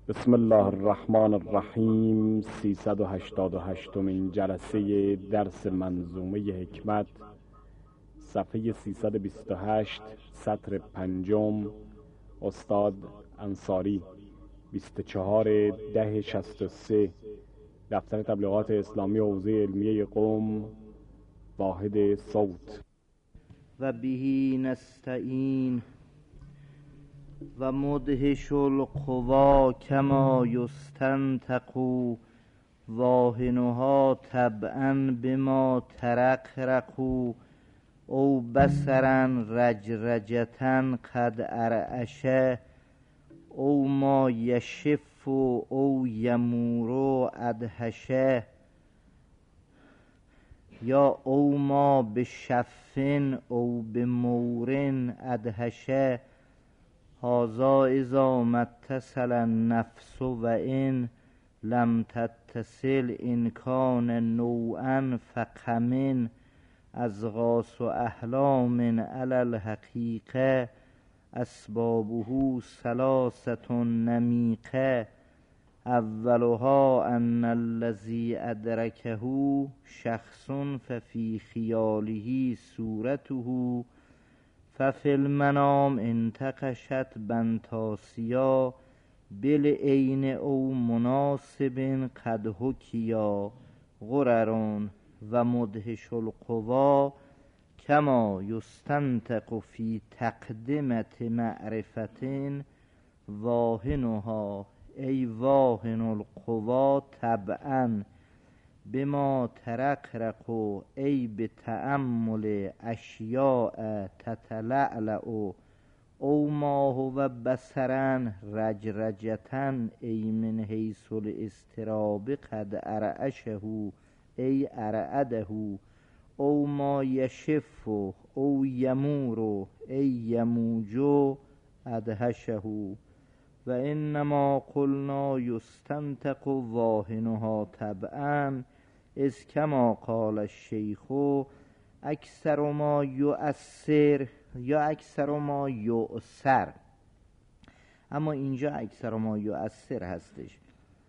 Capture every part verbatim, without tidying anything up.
بسم الله الرحمن الرحیم. سیصد و هشتاد و هشتمین جلسه درس منظومه حکمت، صفحه سیصد و بیست و هشت، سطر پنجم، استاد انصاری، بیست و چهار ده شصت و سه، دفتر تبلیغات اسلامی حوزه علمیه قم، واحد صوت. و بهی نستعین و مدهش القوا کما یستنطق واهنها طبعا بما ترقرق او بصرا رجرجة قد ارعشه او ما یشف او یمور ادهشه یا او ما بشفن او بمورن ادهشه هذا اذا ما اتصل النفس و ان لم تتصل ان کان نوعا فقمن ازغاث احلام علی الحقیقه اسبابه ثلاثة نمیقه اولها ان الذی ادرکه شخص ففی خیاله صورته ففی المنام انتقشت بنتاسیا بالعین او مناسب قد حکیا غررون و مدهش القوا کما یستنطق فی تقدمت معرفت واهنها ای واهن القوا طبعا بما ترقرق ای بتأمل اشیاء تتلعلع او ما هو بصرا رجرجة ای من حیث الاضطراب قد ارعشه ای ارعده او ما یشف او یمور ای یموج ادهشه و انما قلنا یستنطق واهنها طبعا از کما قال الشیخ اکثر ما یؤثر یا اکثر ما یؤثر، اما اینجا اکثر ما یؤثر هستش.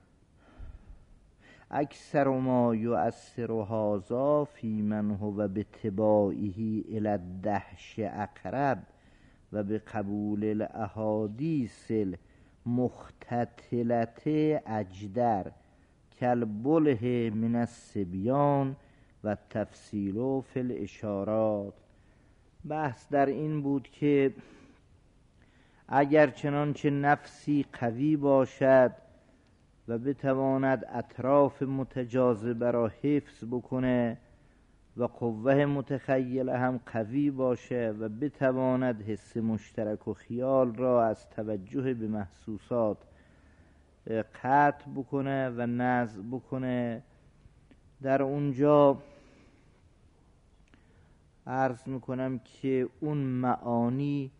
اکثر ما یؤثر هذا فی من هو بتباعه الی الدهش اقرب و بقبول الاحادیث مختتلت اجدر کالبله من الصبیان و تفصیل فی الاشارات. بحث در این بود که اگر چنانچه نفسی قوی باشد و بتواند اطراف متجاذبه را حفظ بکنه و قوه متخیله هم قوی باشه و بتواند حس مشترک و خیال را از توجه به محسوسات قطع بکنه و نزع بکنه، در اونجا عرض میکنم که اون معانی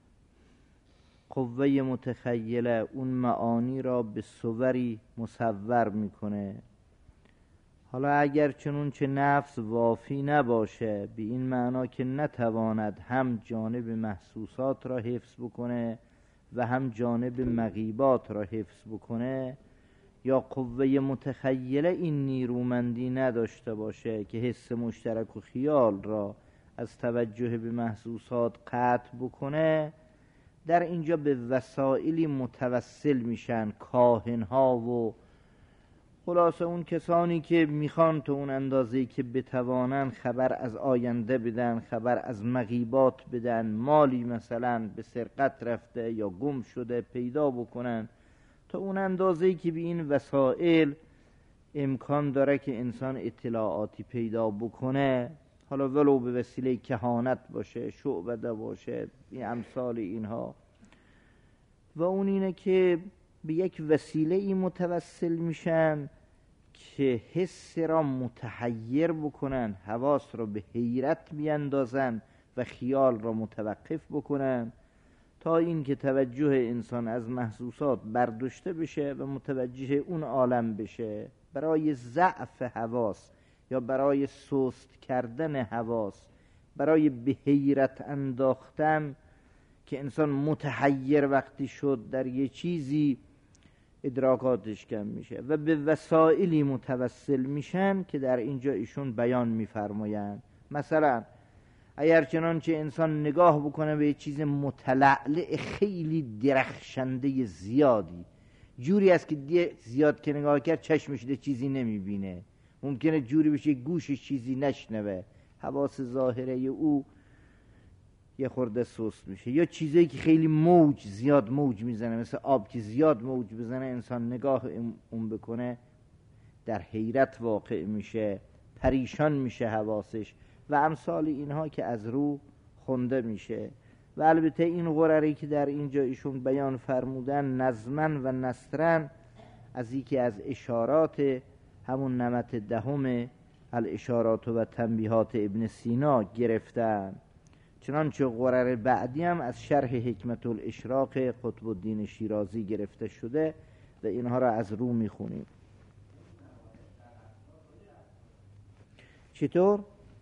قوه متخیله اون معانی را به صوری مصور میکنه. حالا اگر چنون چه نفس وافی نباشه به این معنا که نتواند هم جانب محسوسات را حفظ بکنه و هم جانب مغیبات را حفظ بکنه، یا قوه متخیله این نیرومندی نداشته باشه که حس مشترک و خیال را از توجه به محسوسات قطع بکنه، در اینجا به وسائلی متوسل میشن کاهنها و خلاصه اون کسانی که میخوان تو اون اندازه‌ای که بتوانن خبر از آینده بدن، خبر از مغیبات بدن، مالی مثلا به سرقت رفته یا گم شده پیدا بکنن، تا اون اندازه‌ای که به این وسائل امکان داره که انسان اطلاعاتی پیدا بکنه، حالا ولو به وسیله کهانت باشه، شعبده باشه، این امثال اینها، و اون اینه که به یک وسیله ای متوسل میشن که حس را متحیر بکنن، حواس را به حیرت بیندازن و خیال را متوقف بکنن تا این که توجه انسان از محسوسات برداشته بشه و متوجه اون عالم بشه. برای ضعف حواس یا برای سست کردن حواس، برای به حیرت انداختن که انسان متحیر وقتی شد در یه چیزی ادراکاتش کم میشه و به وسائلی متوسل میشن که در اینجا ایشون بیان میفرمایند. مثلا اگر چنانچه انسان نگاه بکنه به یه چیز متلعلع خیلی درخشنده زیادی، جوری است که زیاد که نگاه کرد چشمش ده چیزی نمیبینه، ممکنه جوری بشه گوشش چیزی نشنوه، حواس ظاهره او یه خورده سست میشه. یا چیزایی که خیلی موج زیاد موج میزنه، مثل آب که زیاد موج بزنه، انسان نگاه اون بکنه در حیرت واقع میشه، پریشان میشه حواسش و امثال اینها که از رو خونده میشه. و البته این غرری که در اینجا ایشون بیان فرمودن نظمن و نثرن از یکی از اشارات همون نمط دهم الاشارات و تنبیهات ابن سینا گرفتن. چنانچه غرر بعدی هم از شرح حکمت الاشراق قطب الدین شیرازی گرفته شده و اینها را از رو میخونیم. چطور؟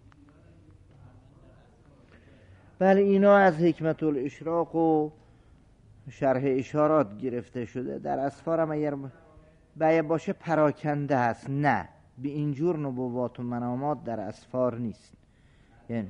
بله اینا از حکمت الاشراق و شرح اشارات گرفته شده. در اسفار هم اگر باید باشه پراکنده هست، نه به اینجور نبوات و منامات در اسفار نیست. یعنی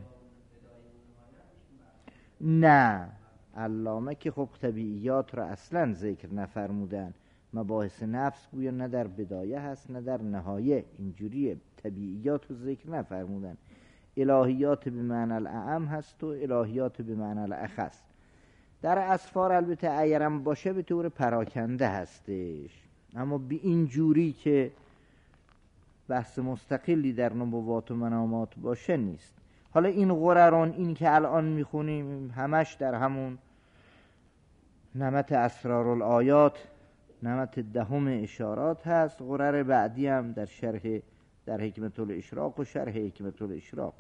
نه، علامه که خب طبیعیات را اصلا ذکر نفرمودن، مباحث نفس گویا نه در بدایه هست نه در نهایه، اینجوریه، طبیعیات رو ذکر نفرمودن. الهیات به معنی الاعم هست و الهیات به معنی الاخص. در اسفار البته اگرم باشه به طور پراکنده هستش، اما به اینجوری که بحث مستقلی در نبوات و منامات باشه نیست. حالا این غرران، این که الان میخونیم همش در همون نمط اسرارالآیات، نمط دهم اشارات هست. غرر بعدی هم در شرح در حکمت الاشراق و شرح حکمت الاشراق.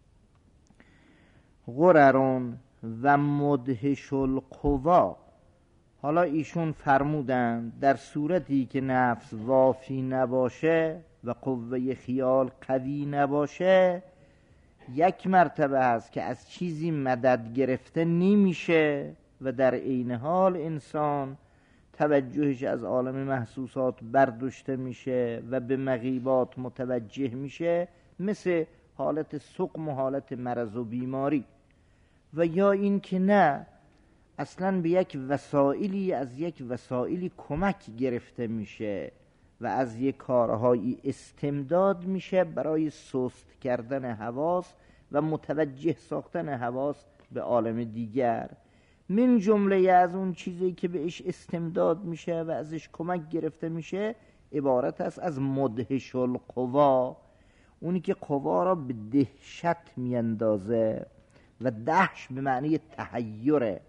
غررون و مدهش القوا، حالا ایشون فرمودن در صورتی که نفس وافی نباشه و قوه خیال قوی نباشه، یک مرتبه هست که از چیزی مدد گرفته نمیشه و در عین حال انسان توجهش از عالم محسوسات برداشته میشه و به مغیبات متوجه میشه، مثل حالت سقم و حالت مرض و بیماری. و یا این که نه، اصلا به یک وسائلی از یک وسائلی کمک گرفته میشه و از یک کارهایی استمداد میشه برای سست کردن حواس و متوجه ساختن حواس به عالم دیگر. من جمله از اون چیزی که بهش استمداد میشه و ازش کمک گرفته میشه عبارت است از مدهش القوا، اونی که قوا را به دهشت میاندازه و دهش به معنی تحیره.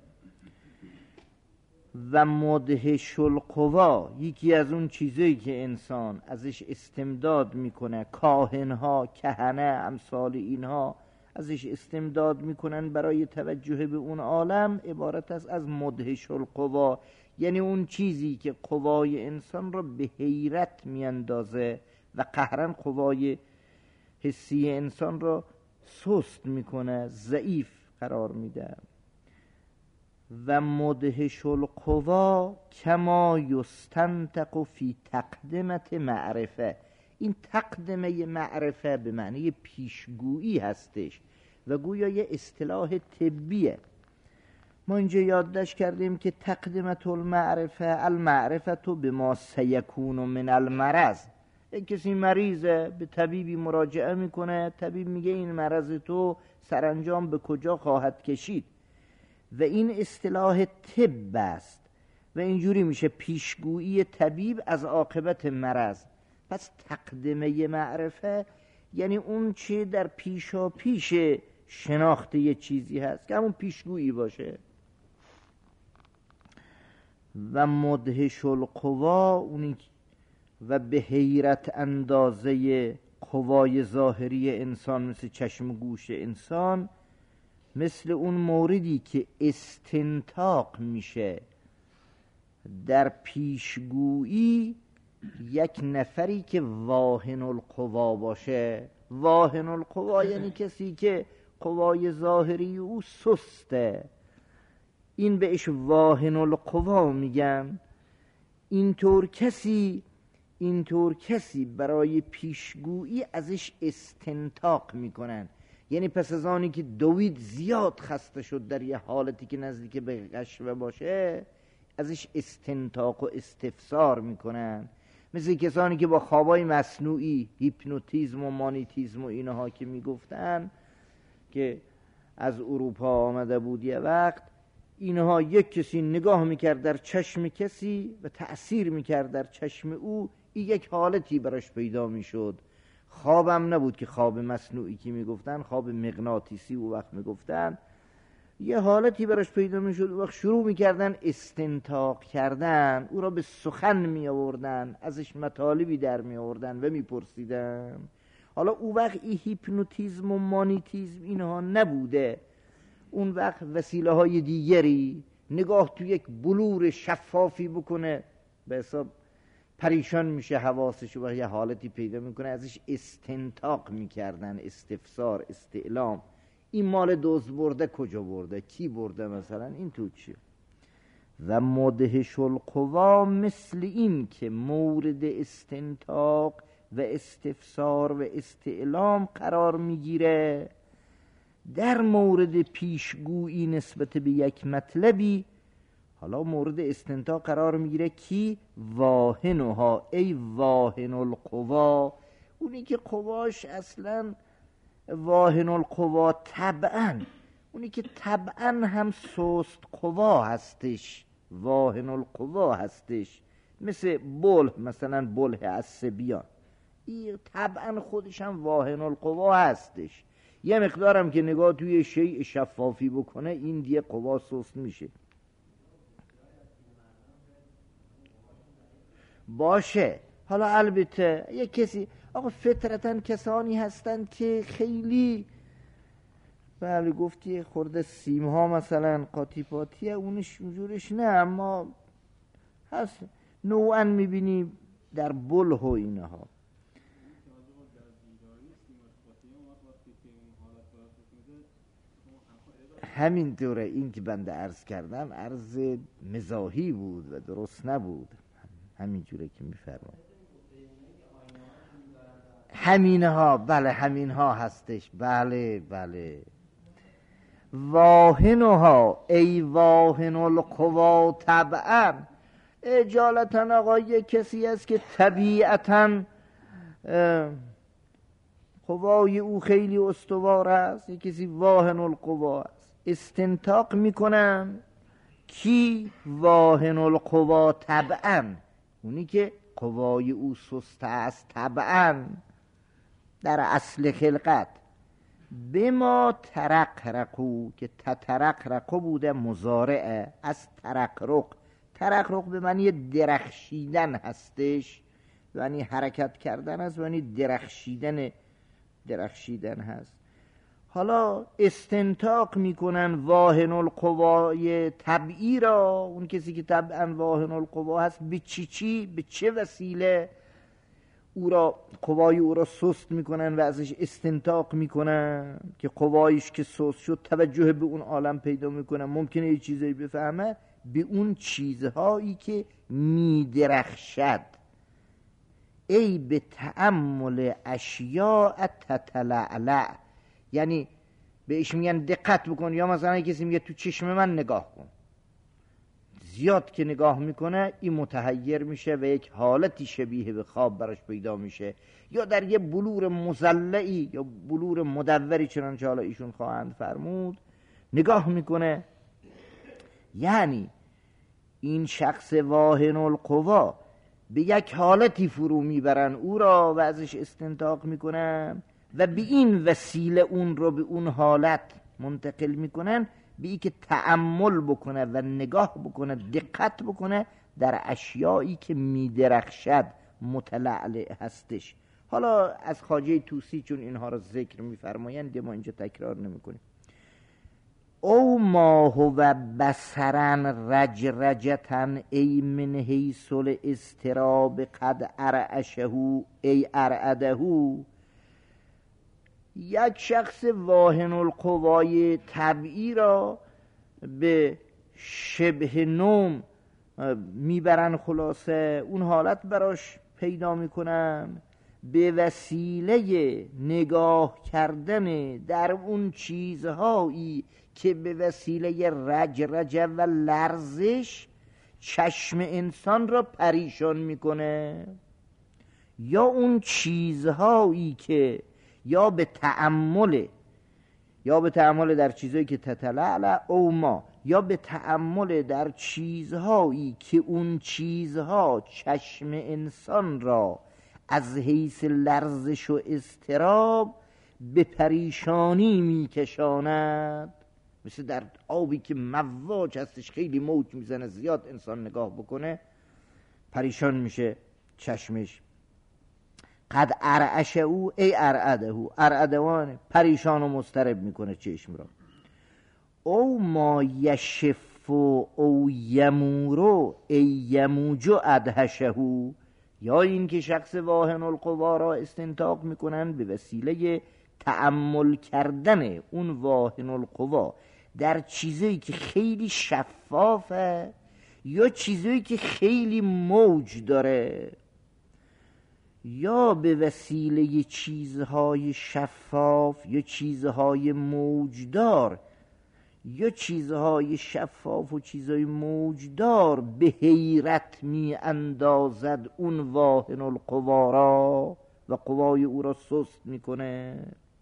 و مدهش القوا یکی از اون چیزایی که انسان ازش استمداد میکنه، کاهنها، کهنه، امثال اینها ازش استمداد میکنن برای توجه به اون عالم، عبارت است از مدهش القوا، یعنی اون چیزی که قوای انسان را به حیرت میاندازه و قهرن قوای حسی انسان را سست میکنه، ضعیف قرار میده. و مدهش القوا کما یستنطق فی تقدمت معرفه، این تقدمه معرفه به معنی پیشگویی هستش و گویا یه اصطلاح طبیه. ما اینجا یادداشت کردیم که تقدمت المعرفه المعرفه تو به ما سیکون من المرض. یک کسی مریضه، به طبیبی مراجعه میکنه، طبیب میگه این مرض تو سرانجام به کجا خواهد کشید و این اصطلاح طب است و اینجوری میشه پیشگویی طبیب از عاقبت مرض. پس تقدمه معرفه یعنی اون چه در پیشا پیش شناخت یه چیزی هست که همون پیشگویی باشه. و مدهش القوا اونی و به حیرت اندازه قوای ظاهری انسان، مثل چشم و گوش انسان، مثل اون موردی که استنطاق میشه در پیشگویی یک نفری که واهن القوا باشه. واهن القوا یعنی کسی که قوای ظاهری او سسته، این بهش واهن القوا میگن. اینطور کسی اینطور کسی برای پیشگویی ازش استنطاق میکنن. یعنی پس از آنی که دوید زیاد خسته شد در یه حالتی که نزدیک به قشوه باشه، ازش استنطاق و استفسار میکنن. مثل کسانی که با خوابای مصنوعی، هیپنوتیزم و مانیتیزم و اینها که میگفتن که از اروپا آمده بود یه وقت، اینها یک کسی نگاه میکرد در چشم کسی و تأثیر میکرد در چشم او، این یک حالتی براش پیدا میشد. خوابم نبود که خواب مصنوعی که میگفتن، خواب مغناطیسی او وقت میگفتن، یه حالتی براش پیدا میشد. وقت شروع میکردن استنطاق کردن، او را به سخن می آوردن، ازش مطالبی در می آوردن و میپرسیدن. حالا او وقت این هیپنوتیزم و مانیتیزم اینها نبوده، اون وقت وسیله های دیگری، نگاه تو یک بلور شفافی بکنه به حساب پریشان میشه حواسش و یه حالتی پیدا میکنه، ازش استنطاق میکردن، استفسار، استعلام. این مال دزد برده کجا برده، کی برده، مثلا این تو چیه. و مدهش القوا مثل این که مورد استنطاق و استفسار و استعلام قرار میگیره در مورد پیشگویی نسبت به یک مطلبی. حالا مورد استنطاق قرار میگیره کی؟ واهنها، ای واهن القوا، اونی که قواش اصلا واهن القوا طبعا، اونی که طبعا هم سست قوا هستش، واهن القوا هستش، مثل بله، مثلا بله عصبیان، این طبعا خودش هم واهن القوا هستش. یه مقدارم که نگاه توی شیء شفافی بکنه، این دیگه قوا سست میشه. باشه. حالا البته یک کسی، آقا فطرتاً کسانی هستند که خیلی، بله گفتی خورده سیم ها مثلا قاطی پاتیه، اونش اونجورش نه، اما هست نوعاً میبینی در بله و اینها. همین دوره. این که بنده عرض کردم عرض مزاحی بود و درست نبود، همین جوره که میفرمایید. همینها، بله همینها هستش، بله بله. واهنها، ای واهن القوا طبعا، اجالتا آقا یک کسی است که طبیعتا قوای او خیلی استوار است، یک کسی واهن القوا است. استنطاق میکنن کی؟ واهن القوا طبعا، اونی که قوای او سست است طبعا در اصل خلقت. به ما ترقرقو، که تترقرقو بوده مضارعه از ترقرق. ترقرق به معنی درخشیدن هستش، به معنی حرکت کردن است، به معنی درخشیدن درخشیدن هست. حالا استنطاق میکنن واهن القوای طبعی را، اون کسی که طبعا واهن القوا هست، به چی چی، به چه وسیله او را، قوای او را سست میکنن و ازش استنطاق میکنن که قوایش که سست شد توجه به اون عالم پیدا میکنن، ممکنه یه چیزی بفهمه، به اون چیزهایی که میدرخشد. ای به تأمل اشیاء تتلعلع، یعنی بهش میگن دقت بکن. یا مثلا کسی میگه تو چشم من نگاه کن، زیاد که نگاه میکنه این متحیر میشه و یک حالتی شبیه به خواب براش پیدا میشه، یا در یه بلور مزلعی یا بلور مدوری چنانچه حالا ایشون خواهند فرمود نگاه میکنه. یعنی این شخص واهن القوا به یک حالتی فرو میبرن او را و ازش استنطاق میکنن و به این وسیله اون رو به اون حالت منتقل میکنن، به این که تأمل بکنه و نگاه بکنه، دقت بکنه در اشیایی که میدرخشد، متلعلع هستش. حالا از خواجه طوسی چون اینها را ذکر میفرمایند ما اینجا تکرار نمیکنیم. او ما هو بصرن رجرجتن ای من حیث الاضطراب قد ارعشه ای ارعده. یک شخص واهن القوای طبعی را به شبه نوم میبرن، خلاصه اون حالت براش پیدا میکنن به وسیله نگاه کردن در اون چیزهایی که به وسیله رج رج و لرزش چشم انسان را پریشان میکنه، یا اون چیزهایی که یا به تأمل یا به تأمل در چیزهایی که تتلعلع او ما، یا به تأمل در چیزهایی که اون چیزها چشم انسان را از حیث لرزش و اضطراب به پریشانی میکشاند. مثل در آبی که مواج هستش، خیلی موج میزنه، زیاد انسان نگاه بکنه پریشان میشه چشمش. قد ارعش او ای ارعده او، ارعدوانه پریشان و مضطرب میکنه چشم را. او ما یشف او یمورو ای یموجو ادهشه، یا این که شخص واهن القوا را استنطاق میکنن به وسیله تأمل کردن اون واهن القوا در چیزایی که خیلی شفافه یا چیزایی که خیلی موج داره، یا به وسیله چیزهای شفاف یا چیزهای موجدار یا چیزهای شفاف و چیزهای موجدار به حیرت می اندازد اون واهن القوا را و قوای او را سست میکنه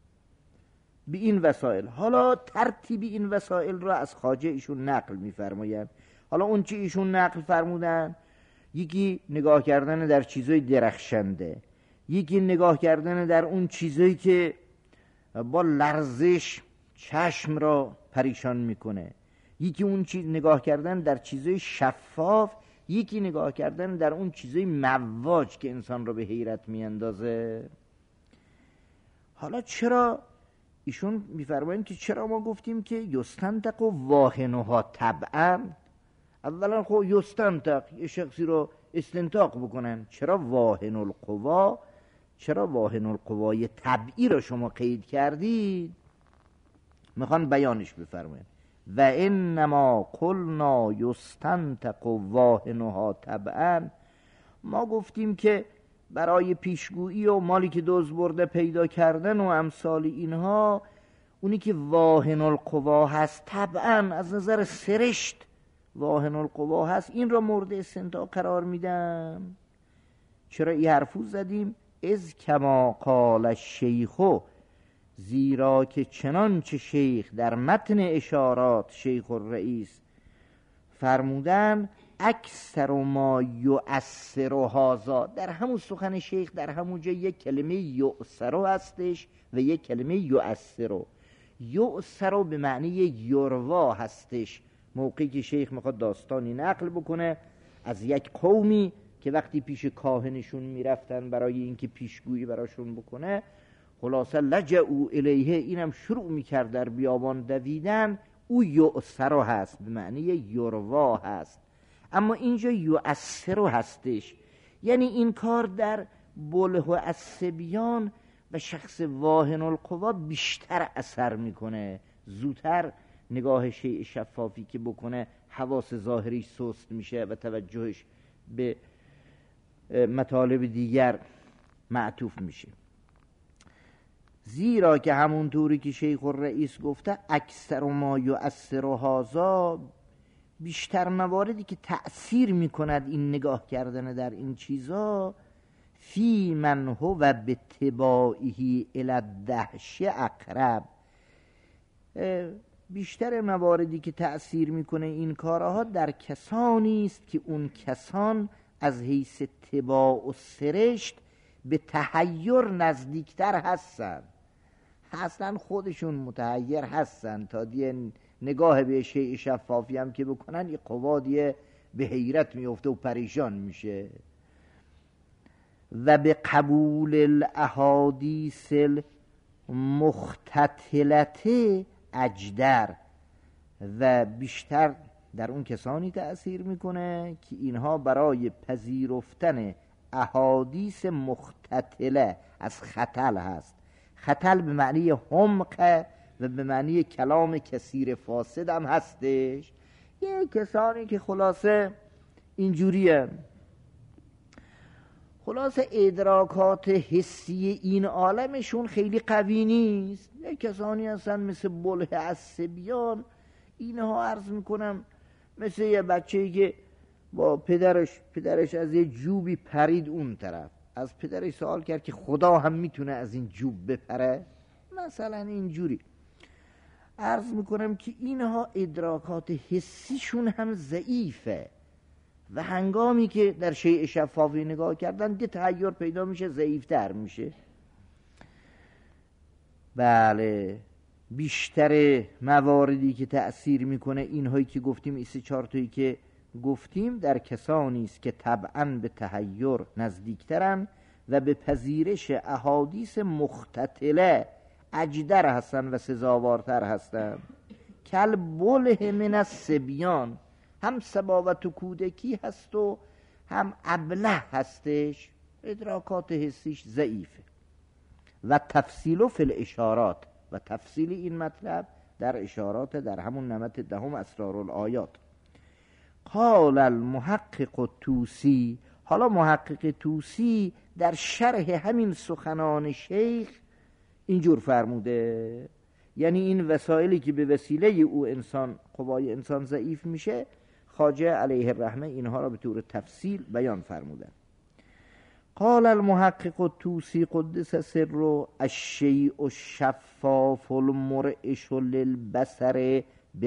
به این وسایل. حالا ترتیب این وسایل را از خواجه ایشون نقل میفرمایند. حالا اون چی ایشون نقل فرمودن، یکی نگاه کردن در چیزهای درخشنده، یکی نگاه کردن در اون چیزایی که با لرزش چشم را پریشان میکنه، یکی اون چیز نگاه کردن در چیزای شفاف، یکی نگاه کردن در اون چیزای مواج که انسان را به حیرت میاندازه. حالا چرا ایشون میفرمایند که چرا ما گفتیم که یستنطق و واهنها طبعا؟ اولا خب یستنطق یه شخصی رو استنطاق بکنن، چرا واهن القوا، چرا واهن القوای طبعی رو شما قید کردید؟ میخوان بیانش بفرمایید. و انما قلنا یستنطق و واهنها طبعا، ما گفتیم که برای پیشگویی و مالی که دزد برده پیدا کردن و امثال اینها، اونی که واهن القوا هست طبعا از نظر سرشت واهن القوا هست، این را مورد استنطاق قرار میدم. چرا این حرفو زدیم؟ از کما قال الشیخو، زیرا که چنانچه شیخ در متن اشارات شیخ الرئیس فرمودن اکثر ما یؤثر هذا، در همون سخن شیخ در همون جا یک کلمه یؤثر هستش و یک کلمه یؤثر. یؤثر به معنی یروا هستش، موقعی که شیخ میخواد داستانی نقل بکنه از یک قومی که وقتی پیش کاهنشون میرفتن برای اینکه پیشگویی براشون بکنه، خلاصه لجعوا الیه، اینم شروع میکرد در بیابان دویدن، او یؤثر هست به معنی یروا هست. اما اینجا یؤثر هستش، یعنی این کار در بله و الصبیان و شخص واهن القوا بیشتر اثر میکنه، زودتر نگاه شیء شفافی که بکنه حواس ظاهری سست میشه و توجهش به مطالب دیگر معطوف میشه. زیرا که همونطوری که شیخ الرئیس گفته اکثر ما یؤثر هذا، بیشتر مواردی که تأثیر میکند این نگاه کردن در این چیزا، فی من هو و به تباعی الی الدهش اقرب، بیشتر مواردی که تأثیر میکنه این کارها در کسانی است که اون کسان از حیث تباع و سرشت به تحیر نزدیکتر هستن، اصلا خودشون متحیر هستن، تا دیگه نگاه به شیء شفافی هم که بکنن این قوا دیگه به حیرت میفته و پریشان میشه. و به قبول الاحادیث المختتلت اجدر، و بیشتر در اون کسانی تأثیر میکنه که اینها برای پذیرفتن احادیث مختتله از خطل هست. خطل به معنی حمق و به معنی کلام کثیر فاسد هم هستش. یه کسانی که خلاصه اینجوریه. خلاص ادراکات حسی این عالمشون خیلی قوی نیست. یک کسانی هستن مثل بلح عصبیان، اینها عرض میکنم مثل یه بچه‌ای که با پدرش پدرش از یه جوبی پرید اون طرف، از پدرش سوال کرد که خدا هم میتونه از این جوب بپره، مثلا اینجوری. عرض میکنم که اینها ادراکات حسیشون هم ضعیفه و هنگامی که در شیء شفافی نگاه کردن ده تغییر پیدا میشه، ضعیفتر میشه. بله، بیشتر مواردی که تأثیر میکنه اینهایی که گفتیم، این سه چهار تایی که گفتیم، در کسانی است که طبعاً به تحیر نزدیکترن و به پذیرش احادیث مختتله اجدر هستن و سزاوارتر هستن. کل بله من الصبیان، هم سباوت و کودکی هست و هم ابله هستش، ادراکات حسیش ضعیفه. و تفصیل فی الاشارات، و تفصیل این مطلب در اشارات در همون نمط دهم اسرار الآیات. قال المحقق توسی، حالا محقق توسی در شرح همین سخنان شیخ اینجور فرموده، یعنی این وسایلی که به وسیله او انسان قوای انسان ضعیف میشه، خواجه علیه الرحمه اینها را به طور تفصیل بیان فرمودن. قال المحقق الطوسی قدس سره الشیء الشفاف المرعش للبصر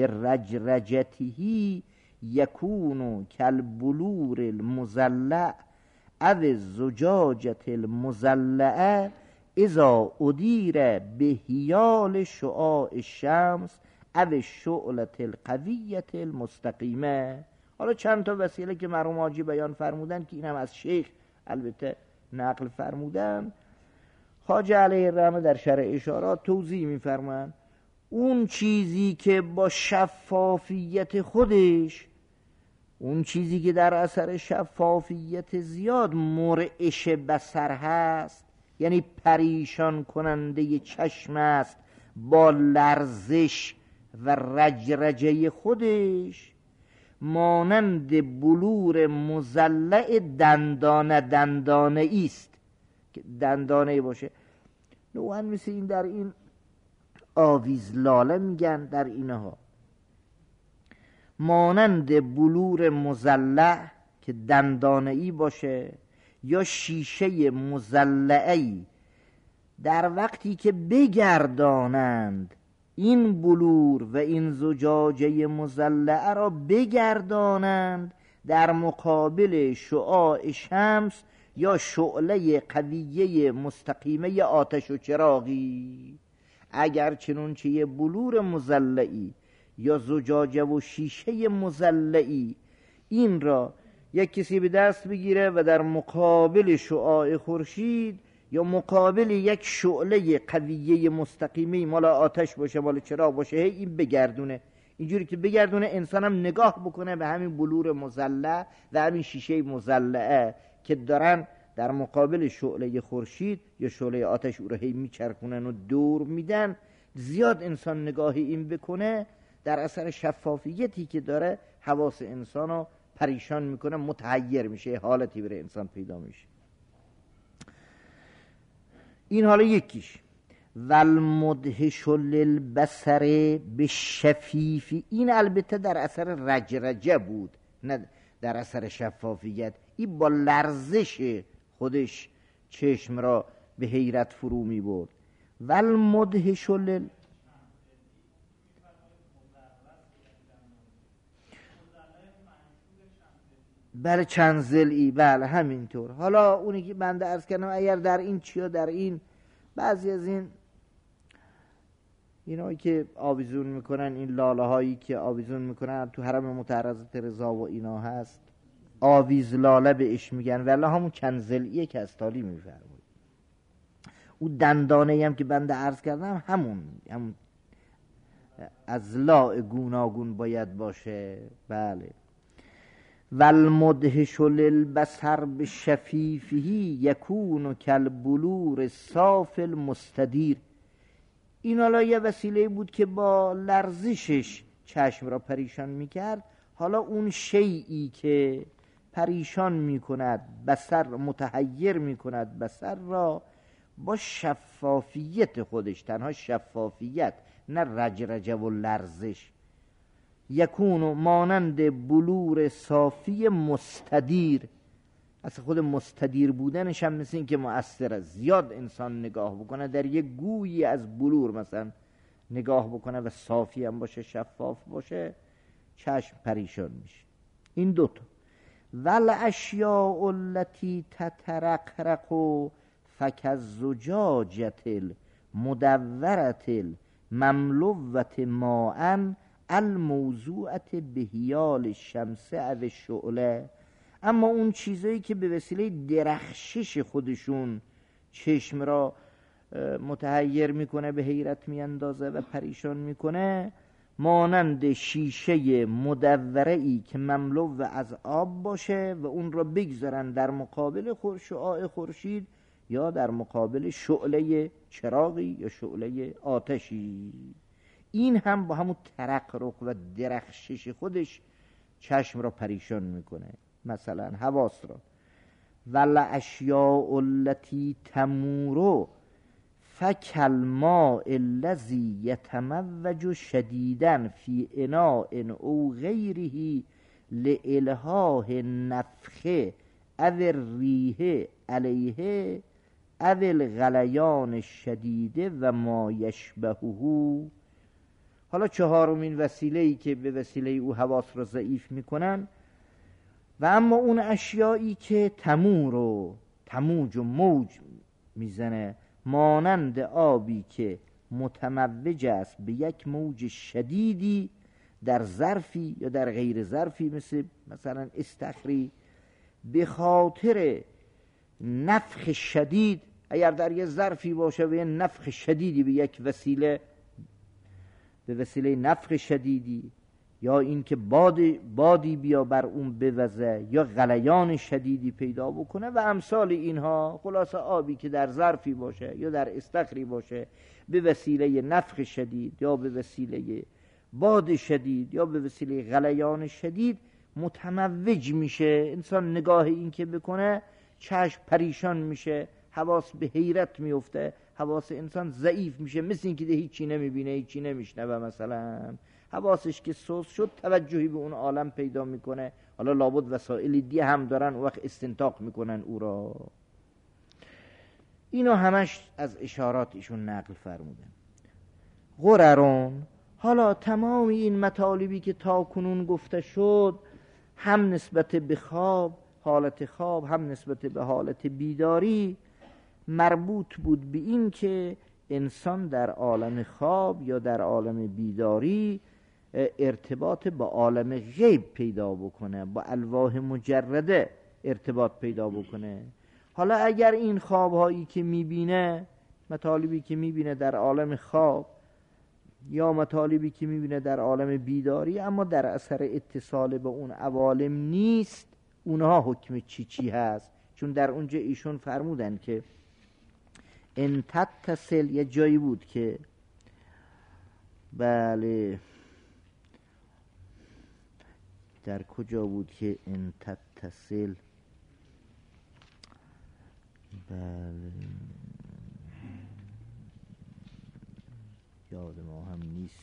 برجرجته یکون کالبلور المزلع او الزجاجة المزلعه اذا ادیر به حیال شعاع الشمس او الشعلة القویة المستقیمه. حالا چند تا وسیله که مرحوم حاجی بیان فرمودن که اینم از شیخ البته نقل فرمودن، خواجه علیه الرحمه در شرح اشارات توضیح می‌فرمایند اون چیزی که با شفافیت خودش، اون چیزی که در اثر شفافیت زیاد مرعش بصر هست، یعنی پریشان کننده چشم است با لرزش و رجرجه خودش، مانند بلور مزلع دندانه دندانه ایست که دندانه باشه. نوعا مثل این در این آویز لاله میگن در اینها، مانند بلور مزلع که دندانه ای باشه یا شیشه مزلعی، در وقتی که بگردانند این بلور و این زجاجه مزلعه را بگردانند در مقابل شعاع شمس یا شعله قویه مستقیمه آتش و چراغی، اگر چنانچه یه بلور مزلعی یا زجاجه و شیشه مزلعی این را یک کسی به دست بگیره و در مقابل شعاع خورشید یا مقابل یک شعله قویه مستقیمه مال آتش باشه، مال چراغ باشه، هی این بگردونه، اینجوری که بگردونه انسان هم نگاه بکنه به همین بلور مزلع و همین شیشه مزلعه که دارن در مقابل شعله خورشید یا شعله آتش او رو هی میچرخونن و دور میدن، زیاد انسان نگاهی این بکنه در اثر شفافیتی که داره حواس انسان رو پریشان میکنه، متحیر میشه، حالتی برای انسان پیدا میشه. این حالا یکیش. والمدهش للبصر بالشفیف، این البته در اثر رجرجه بود نه در اثر شفافیت. این با لرزش خودش چشم را به حیرت فرو می برد. والمدهش لل بله چند ضلعی، بله همینطور. حالا اونی که بنده عرض کردم اگر در این چیا در این بعضی از این اینایی که آویزون میکنن، این لاله هایی که آویزون میکنن تو حرم متعرض رضا و اینا هست، آویز لاله بهش میگن، ولی همون چند ضلعیه که از تالی میفرمود. او دندانه هم که بنده عرض کردم همون همون از لا گوناگون باید باشه. بله. والمدهش للبصر بشفیفه یکون کالبلور صاف المستدیر، این حالا یه وسیله بود که با لرزشش چشم را پریشان میکرد. حالا اون شیئی که پریشان می کند بصر، متحیر می کند بصر را با شفافیت خودش، تنها شفافیت نه رجرجه و لرزش. یکون مانند بلور صافی مستدیر، اصلا خود مستدیر بودنش هم مثل این که مؤثر است. زیاد انسان نگاه بکنه در یک گویی از بلور مثلا نگاه بکنه و صافی هم باشه، شفاف باشه، چشم پریشان میشه. این دوتا. ول اشیاء التي تترقرق فکالزجاجة المدورة المملوة ماء الموضوعة بحیال الشمس او الشعله. اما اون چیزایی که به وسیله درخشش خودشون چشم را متحیر میکنه، به حیرت میاندازه و پریشان میکنه، مانند شیشه مدوره ای که مملو از آب باشه و اون را بگذارن در مقابل شعاع خورشید یا در مقابل شعله چراغی یا شعله آتشی. این هم با همون ترقرق و درخشش خودش چشم را پریشان میکنه. مثلا حواس را. ول اشیاء التي تمور فکالماء الذی یتموج شدیدا فی اناء او غیره لالحاح النفخ او الریح علیه او الغلیان الشدید و ما یشبهه. حالا چهارمین وسیله‌ای که به وسیله او حواس را ضعیف میکنن، و اما اون اشیایی که تمور و تموج و موج میزنه، مانند آبی که متموج است به یک موج شدیدی در ظرفی یا در غیر ظرفی، مثل مثلا استخری، به خاطر نفخ شدید. اگر در یک ظرفی باشه و نفخ شدیدی به یک وسیله، به وسیله نفخ شدیدی یا این که باد بادی بیا بر اون بوزه یا غلیان شدیدی پیدا بکنه و امثال اینها، خلاصه آبی که در ظرفی باشه یا در استخری باشه به وسیله نفخ شدید یا به وسیله باد شدید یا به وسیله غلیان شدید متموج میشه. انسان نگاه این که بکنه چشم پریشان میشه، حواس به حیرت میفته، حواس انسان ضعیف میشه، مثل این که هیچی نمیبینه، هیچی نمیشنوه. مثلا حواسش که سوس شد توجهی به اون عالم پیدا میکنه. حالا لابد وسایل دیگه هم دارن، وقت استنتاق میکنن او را. اینا همش از اشارات ایشون نقل فرمودن. غررون. حالا تمام این مطالبی که تا کنون گفته شد، هم نسبت به خواب، حالت خواب، هم نسبت به حالت بیداری، مربوط بود به این که انسان در عالم خواب یا در عالم بیداری ارتباط با عالم غیب پیدا بکنه، با الواح مجرده ارتباط پیدا بکنه. حالا اگر این خوابهایی که میبینه، مطالبی که میبینه در عالم خواب یا مطالبی که میبینه در عالم بیداری، اما در اثر اتصال به اون عوالم نیست، اونها حکم چی چی هست؟ چون در اونجا ایشون فرمودن که ان تتصل، یه جایی بود که بله در کجا بود که ان تتصل، بله یاد ما هم نیست.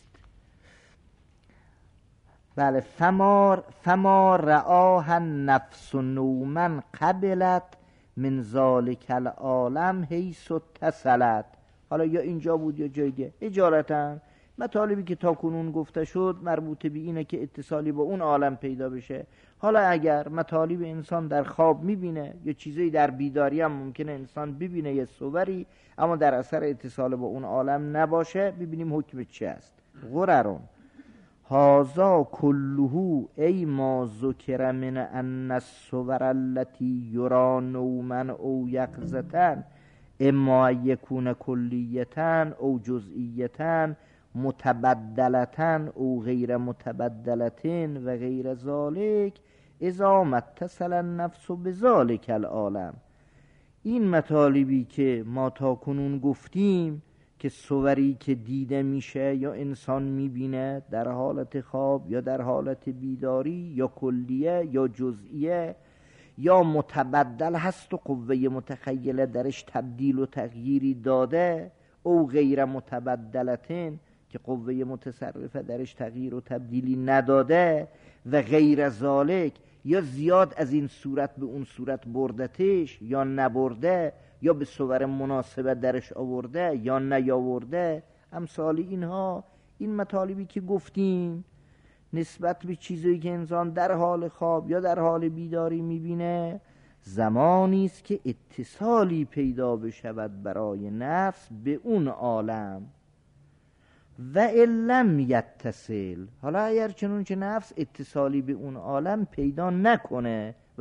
بله فما فما رآها النفس نوما قبلت من ذالک العالم حیث اتصلت. حالا یا اینجا بود یا جای دیگه. اجالتا مطالبی که تا کنون گفته شد مربوط به اینه که اتصالی با اون عالم پیدا بشه. حالا اگر مطالب انسان در خواب میبینه یا چیزایی در بیداری هم ممکنه انسان ببینه یه صوری، اما در اثر اتصال با اون عالم نباشه، ببینیم حکم چی است. غررون هازا کلهو ای ما ذکر من ان الصور التي یرا نوما او یقظتن اما یکون کلیتن او جزئیتن متبدلتن او غیر متبدلتن و غیر ذالک اذا متصل النفس بذالک العالم. این مطالبی که ما تا کنون گفتیم که صوری که دیده میشه یا انسان میبینه در حالت خواب یا در حالت بیداری یا کلیه یا جزئیه، یا متبدل هست و قوه متخیله درش تبدیل و تغییری داده، او غیر متبدلتن که قوه متصرفه درش تغییر و تبدیلی نداده، و غیر ذالک یا زیاد از این صورت به اون صورت بردتش یا نبرده، یا به صور مناسبه درش آورده یا نیاورده. امثال اینها، این مطالبی که گفتیم نسبت به چیزی که انسان در حال خواب یا در حال بیداری میبینه، زمانی است که اتصالی پیدا بشود برای نفس به اون عالم. و لم یتصل، حالا اگر چنون که نفس اتصالی به اون عالم پیدا نکنه و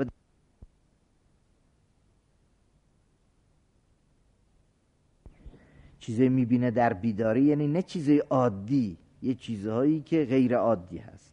چیزی میبینه در بیداری، یعنی نه چیزی عادی، یه چیزهایی که غیر عادی هست.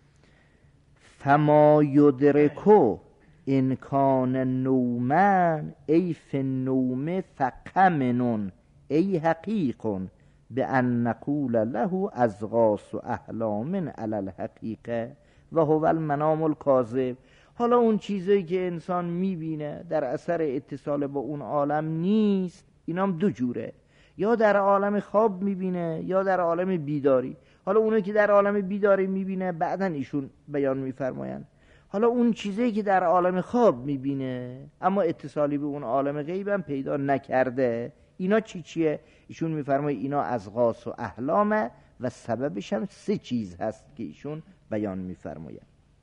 فما یدرکو ان کان نومن ای فالنوم فقمن ای حقیقن به ان نقول له ازغاث و احلام علی الحقیقه و هو المنام الکاذب. حالا اون چیزی که انسان میبینه در اثر اتصال با اون عالم نیست، اینام دو جوره، یا در عالم خواب میبینه یا در عالم بیداری. حالا اونو که در عالم بیداری میبینه بعدن ایشون بیان میفرمایند، حالا اون چیزی که در عالم خواب میبینه اما اتصالی به اون عالم غیبم پیدا نکرده، اینا چی چیه؟ ایشون میفرماید اینا ازغاث و احلامه و سببش هم سه چیز هست که ایشون بیان میفرماید.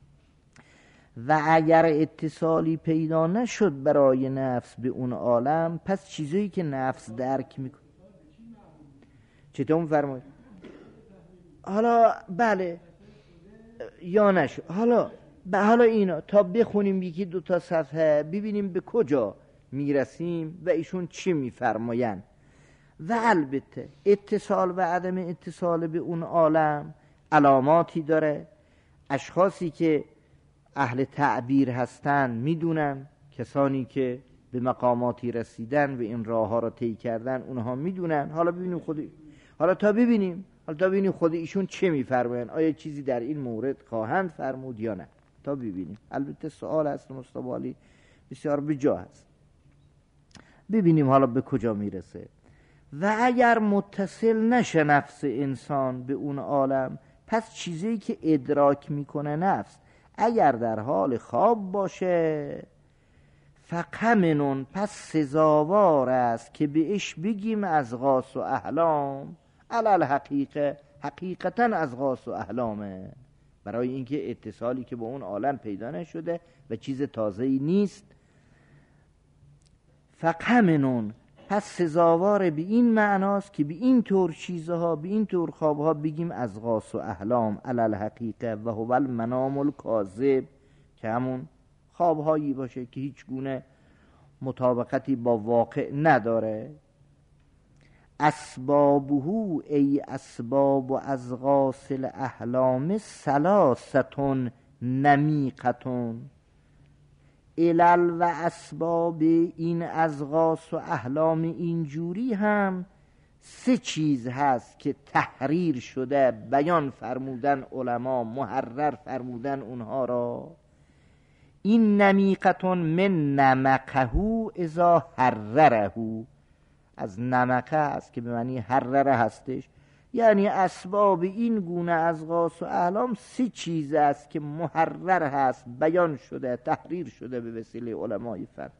و اگر اتصالی پیدا نشد برای نفس به اون عالم، پس چیزایی که نفس درک میکنه چطور میفرماید؟ حالا بله یا نشد، حالا به حالا اینا تا بخونیم یکی دو تا صفحه ببینیم به کجا میرسیم و ایشون چی میفرمایند. و البته اتصال و عدم اتصال به اون عالم علاماتی داره. اشخاصی که اهل تعبیر هستن میدونن، کسانی که به مقاماتی رسیدن و این راه ها را طی کردن اونها میدونن. حالا ببینیم خود حالا تا ببینیم حالا تا ببینیم خود ایشون چه میفرمایند، آیا چیزی در این مورد خواهند فرمود یا نه، تا ببینیم. البته سوال هست مصطفی بسیار بجا هست، ببینیم حالا به کجا میرسه. و اگر متصل نشه نفس انسان به اون عالم، پس چیزی که ادراک میکنه نفس اگر در حال خواب باشه، فقمنون، پس سزاوار است که بهش بگیم ازغاث و احلام علی الحقیقه، حقیقتا ازغاث و احلامه، برای اینکه اتصالی که با اون عالم پیدا نشده و چیز تازه‌ای نیست. فقمنون، پس سزاوار به این معناست که به این طور چیزها، به این طور خوابها بگیم ازغاث و احلام علی الحقیقه و هو المنام الکاذب، که همون خوابهایی باشه که هیچ گونه مطابقتی با واقع نداره. اسبابه ای اسباب و ازغاث الاحلام ثلاثتون نمیقتون، علل و اسباب این ازغاث و احلام اینجوری هم سه چیز هست که تحریر شده، بیان فرمودن علما، محرر فرمودن اونها را. این نمیقتون من نمقهو اذا حررهو، از نمقه است که به معنی حرره هستش، یعنی اسباب این گونه ازغاث و احلام سه چیز است که محرر هست، بیان شده، تحریر شده به وسیله علمای فن.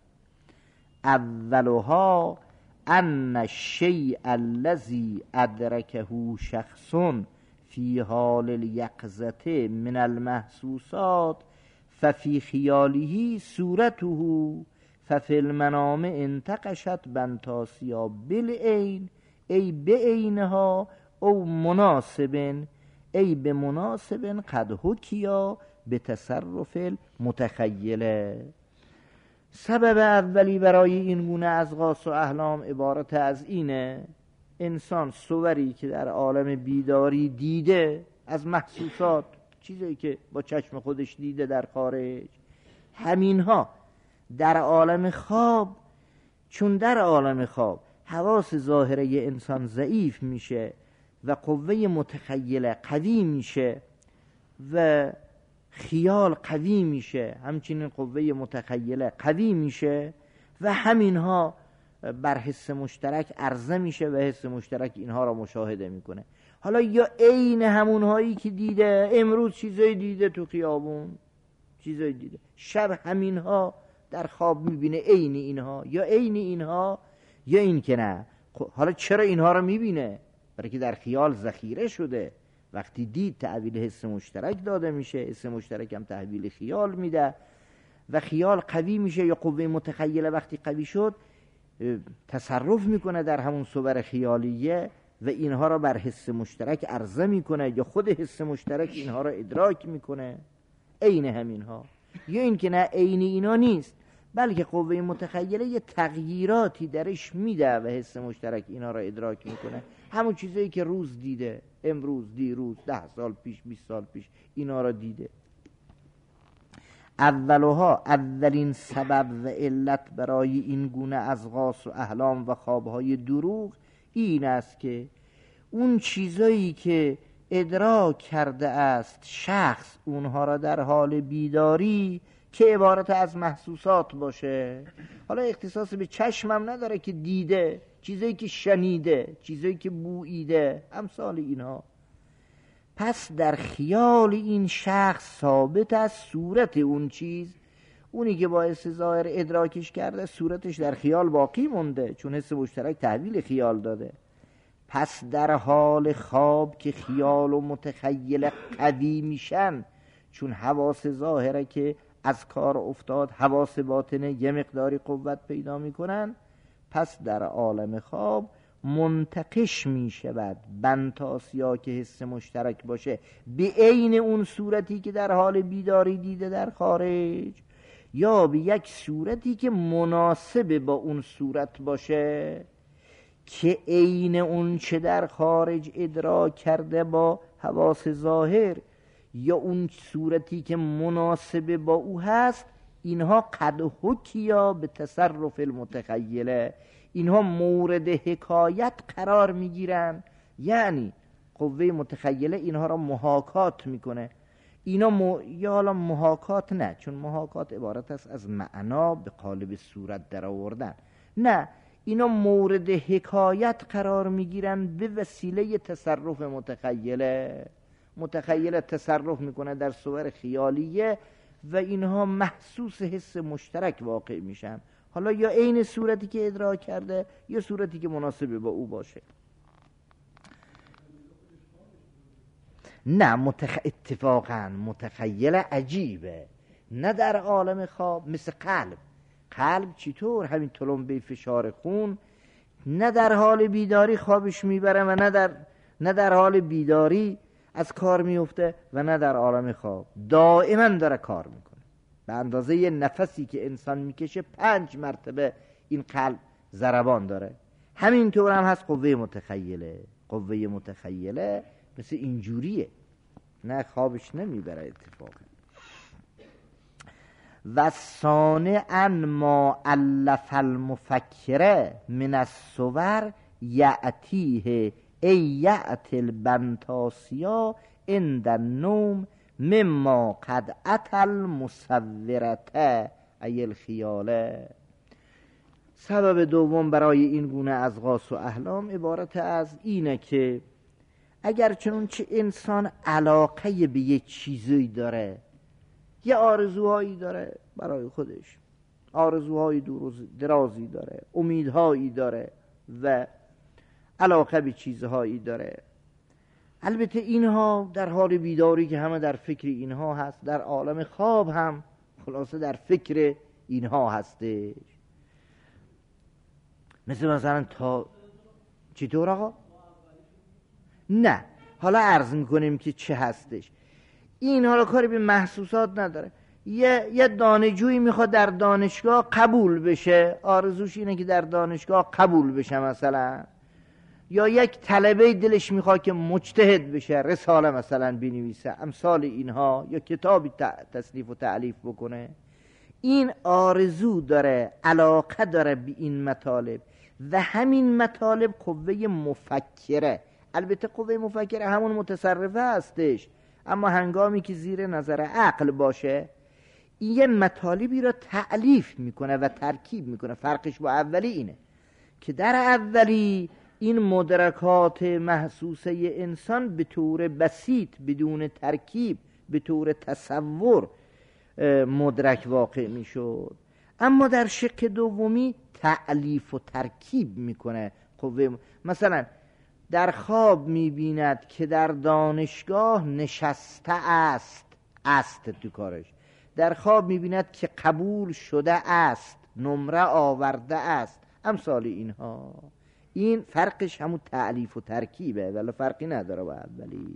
اولها ان الشیء الذی ادرکه شخص فی حال الیقظه من المحسوسات ففی خیاله صورته ففی المنام انتقشت بنتاسیا بالعین ای بعینها او مناسبن ای به مناسبن قد حکیا به تصرف المتخیله. سبب اولی برای این گونه ازغاث و احلام عبارت از اینه: انسان صوری که در عالم بیداری دیده از محسوسات، چیزی که با چشم خودش دیده در خارج، همینها در عالم خواب، چون در عالم خواب حواس ظاهره انسان ضعیف میشه و قوه متخیله قوی میشه و خیال قوی میشه، همچنین قوه متخیله قوی میشه و همینها بر حس مشترک عرضه میشه و حس مشترک اینها را مشاهده میکنه. حالا یا عین همونهایی که دیده، امروز چیزایی دیده تو خیابون، چیزایی دیده، شب همینها در خواب میبینه عین اینها، یا عین اینها یا این که نه. حالا چرا اینها را میبینه؟ برای که در خیال ذخیره شده. وقتی دید تحویل حس مشترک داده میشه، حس مشترک هم تحویل خیال میده و خیال قوی میشه یا قوه متخیله وقتی قوی شد تصرف میکنه در همون صور خیالیه و اینها را بر حس مشترک عرضه میکنه یا خود حس مشترک اینها را ادراک میکنه عین همینها. یا این که نه عین اینا نیست، بلکه قوه متخیله یه تغییراتی درش میده و حس مشترک اینا را ادراک میکنه. همون چیزایی که روز دیده، امروز، دیروز، ده سال پیش، بیست سال پیش اینا را دیده. اولها اولین سبب و علت برای این گونه اضغاث و احلام و خوابهای دروغ این است که اون چیزایی که ادراک کرده است شخص اونها را در حال بیداری که عبارت از محسوسات باشه، حالا اختصاص به چشمم نداره که دیده، چیزایی که شنیده، چیزایی که بوییده، امثال اینها، پس در خیال این شخص ثابت است صورت اون چیز، اونی که باعث ظاهر ادراکش کرده صورتش در خیال باقی مونده چون حس مشترک تحویل خیال داده. پس در حال خواب که خیال و متخیل قوی میشن، چون حواس ظاهره که از کار افتاد حواس باطنه یه مقداری قوت پیدا میکنن، پس در عالم خواب منتقش می شود بنتاسیا که حس مشترک باشه به عین اون صورتی که در حال بیداری دیده در خارج، یا به یک صورتی که مناسب با اون صورت باشه که عین اون چه در خارج ادراک کرده با حواس ظاهر، یا اون صورتی که مناسب با او هست. اینها قد حکیا به تصرف المتخیله، اینها مورد حکایت قرار میگیرن، یعنی قوه متخیله اینها را محاکات میکنه. اینا م... یا حالا محاکات نه، چون محاکات عبارت است از معنا به قالب صورت در آوردن، نه، اینا مورد حکایت قرار میگیرن به وسیله تصرف متخیله. متخیله تصرف میکنه در صور خیالیه و اینها محسوس حس مشترک واقع میشن، حالا یا عین صورتی که ادراک کرده یا صورتی که مناسب با او باشه. نه متخ... اتفاقا متخیل عجیبه، نه در عالم خواب مثل قلب. قلب چطور؟ همین تلمبه فشار خون نه در حال بیداری خوابش میبره و نه در نه در حال بیداری از کار میفته و نه در عالم خواب، دائما داره کار میکنه. به اندازه یه نفسی که انسان میکشه پنج مرتبه این قلب ضربان داره. همینطور هم هست قوه متخیله. قوه متخیله مثل اینجوریه، نه خوابش نمیبره اتفاقا. و صانعا ما علف المفکره من الصور یعتیه ای یعت البنتاسیا عند النوم مما قد اتى المصورته ای الخیاله. سبب دوم برای این گونه اضغاث و احلام عبارت از اینه که اگر چنانچه انسان علاقه به یه چیزی داره، یه آرزوهایی داره برای خودش، آرزوهای درازی داره، امیدهایی داره و علاقه به چیزهایی داره، البته اینها در حال بیداری که همه در فکر اینها هست، در عالم خواب هم خلاصه در فکر اینها هستش. مثل مثلا تا چطور آقا؟ نه، حالا عرض میکنیم که چه هستش. این حالا کاری به محسوسات نداره. یه یه دانشجویی میخواد در دانشگاه قبول بشه، آرزوش اینه که در دانشگاه قبول بشه مثلا، یا یک طلبه دلش میخواد که مجتهد بشه، رساله مثلا بنویسه، امثال اینها، یا کتابی تصنیف و تألیف بکنه. این آرزو داره، علاقه داره به این مطالب و همین مطالب قوه مفکره. البته قوه مفکره همون متصرفه هستش، اما هنگامی که زیر نظر عقل باشه این یه مطالبی را تألیف میکنه و ترکیب میکنه. فرقش با اولی اینه که در اولی این مدرکات محسوسه انسان به طور بسیط بدون ترکیب به طور تصور مدرک واقع میشد، اما در شق دومی تألیف و ترکیب میکنه قوه. مثلا در خواب میبیند که در دانشگاه نشسته است، است تو کارش. در خواب میبیند که قبول شده است، نمره آورده است، امثال اینها. این فرقش همون تألیف و ترکیبه، ولی فرقی نداره با اولی.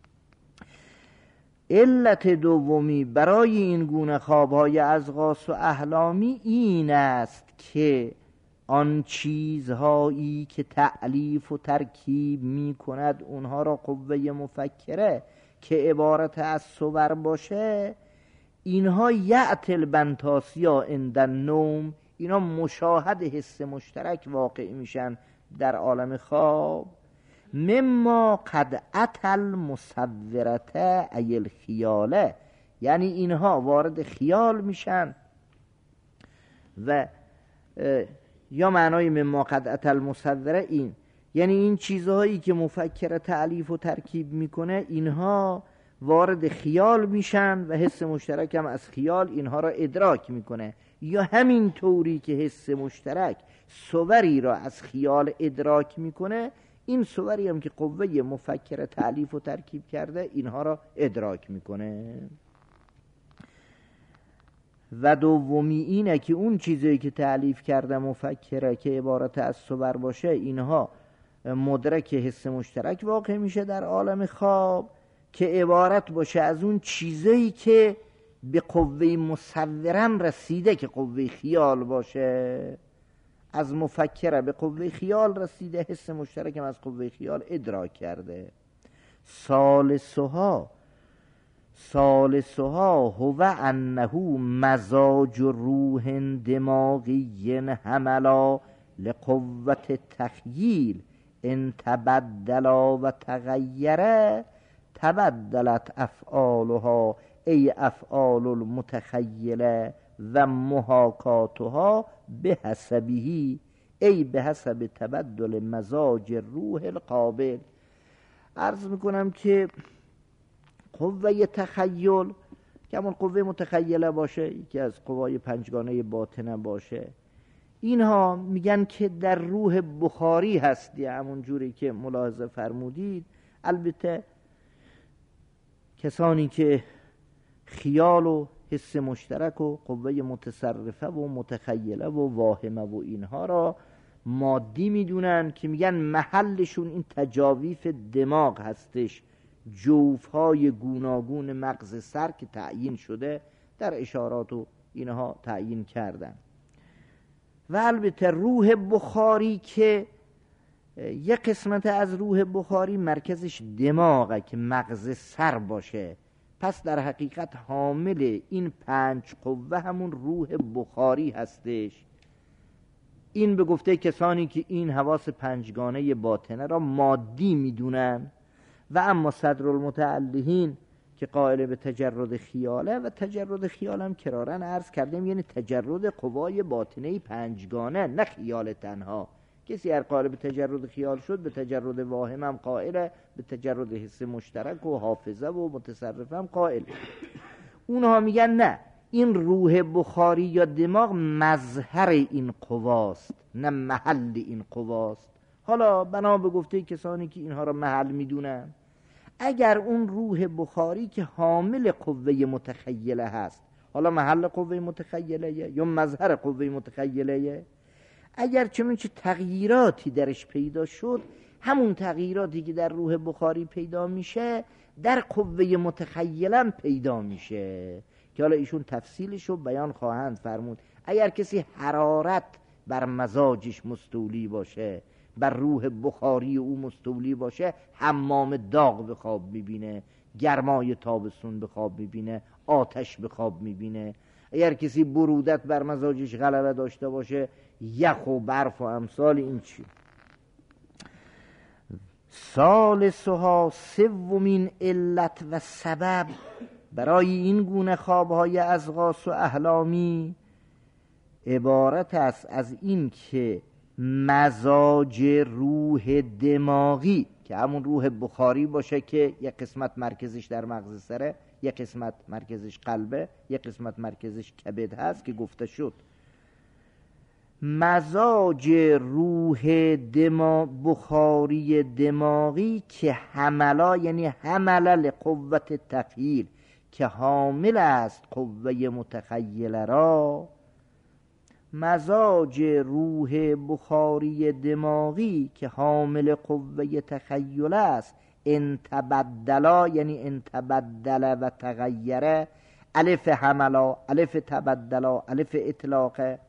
علت دومی برای این گونه خوابهای ازغاث و احلامی این است که آن چیزهایی که تألیف و ترکیب می کند اونها را قوه مفکره که عبارت از صور باشه، اینها یأتی البنتاسیا عند النوم، اینا مشاهد حس مشترک واقع میشن در عالم خواب. مما قد اتى المصورة ای الخیاله، یعنی اینها وارد خیال میشن و یا معنای مما قد اتى المصوره این یعنی این چیزهایی که مفکر تألیف و ترکیب میکنه اینها وارد خیال میشن و حس مشترک هم از خیال اینها را ادراک میکنه. یا همین طوری که حس مشترک صوری را از خیال ادراک میکنه، این صوری هم که قوه مفکر تألیف و ترکیب کرده اینها را ادراک میکنه. و دومی اینه که اون چیزی که تألیف کرده مفکره که عبارت از صور باشه، اینها مدرک حس مشترک واقع میشه در عالم خواب که عبارت باشه از اون چیزی که به قوه مصورم رسیده که قوه خیال باشه. از مفکره به قوه خیال رسیده، حس مشترکم از قوه خیال ادراک کرده. ثالثها ثالثها هو انه مزاج روح دماغی حملا لقوت تخییل ان تبدلا و تغیره تبدلت افعالها ای افعال المتخیله و محاکاتها به حسبهی ای به حسب تبدل مزاج روح القابل. عرض میکنم که قوه تخیل که همون قوه متخیله باشه، یکی از قوای پنجگانه باطنه باشه، اینها میگن که در روح بخاری هستی، همون جوری که ملاحظه فرمودید. البته کسانی که خیال و حس مشترک و قوه متصرفه و متخیله و واهمه و اینها را مادی میدونن که میگن محلشون این تجاویف دماغ هستش، جوفهای گوناگون مغز سر که تعیین شده در اشارات و اینها تعیین کردن. و البته روح بخاری که یک قسمت از روح بخاری مرکزش دماغه که مغز سر باشه، پس در حقیقت حامل این پنج قوه همون روح بخاری هستش. این به گفته کسانی که این حواس پنجگانه باطنه را مادی میدونن. و اما صدرالمتعلهین که قائل به تجرد خیاله، و تجرد خیال هم کرارن عرض کردیم یعنی تجرد قوای باطنه پنجگانه، نه خیال تنها. کسی هر قائل به تجرد خیال شد به تجرد واهم هم قائله، به تجرد حس مشترک و حافظه و متصرف هم قائل. اونها میگن نه، این روح بخاری یا دماغ مظهر این قواست نه محل این قواست. حالا بنا به گفته کسانی که اینها را محل میدونن، اگر اون روح بخاری که حامل قوه متخیله هست، حالا محل قوه متخیله یا مظهر قوه متخیله، اگر چون چه تغییراتی درش پیدا شد، همون تغییراتی که در روح بخاری پیدا میشه در قوه متخیلم پیدا میشه که حالا ایشون تفصیلش رو بیان خواهند فرمود. اگر کسی حرارت بر مزاجش مستولی باشه، بر روح بخاری او مستولی باشه، حمام داغ به خواب میبینه، گرمای تابستون به خواب میبینه، آتش به خواب میبینه. اگر کسی برودت بر مزاجش غلبه داشته باشه، یخ و برف و امثال این چی. ثالثها سومین علت و سبب برای این گونه خوابهای ازغاث و احلامی عبارت است از این که مزاج روح دماغی که همون روح بخاری باشه که یک قسمت مرکزش در مغز سره، یک قسمت مرکزش قلبه، یک قسمت مرکزش کبد هست که گفته شد، مزاج روح دما بخاری دماغی که حملا یعنی حمل قوت تخیل که حامل است قوه متخیله را، مزاج روح بخاری دماغی که حامل قوه تخیل است، ان تبدلا یعنی ان تبدل و تغیره، الف حملا، الف تبدلا، الف اطلاقه،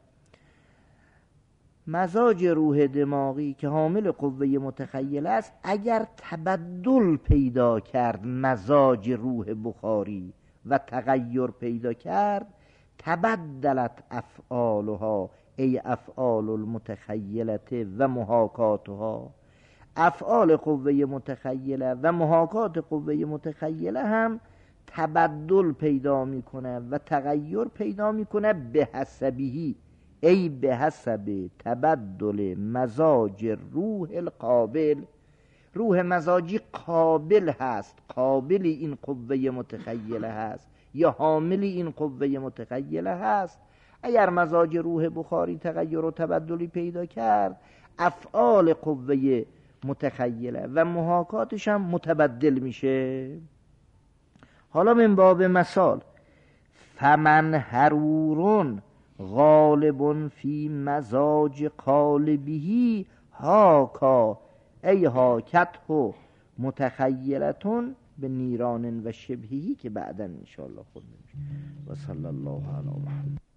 مزاج روح دماغی که حامل قوه متخیل است اگر تبدل پیدا کرد مزاج روح بخاری و تغییر پیدا کرد، تبدلت افعالها ای افعال المتخیلت و محاکاتها، افعال قوه متخیله و محاکات قوه متخیله هم تبدل پیدا میکنه و تغییر پیدا میکنه به حسبیهی ای به حسب تبدل مزاج روح القابل، روح مزاجی قابل هست، قابل این قوه متخیله هست یا حامل این قوه متخیله هست. اگر مزاج روح بخاری تغییر و تبدلی پیدا کرد، افعال قوه متخیله و محاکاتش هم متبدل میشه. حالا من باب مثال، فمن حرورون غالب فی مزاج قالبی هاکا ای هاکته متخیلتون به نیران و شبهی که بعدا انشاءالله خود نمیشه. و صلی الله علی محمد.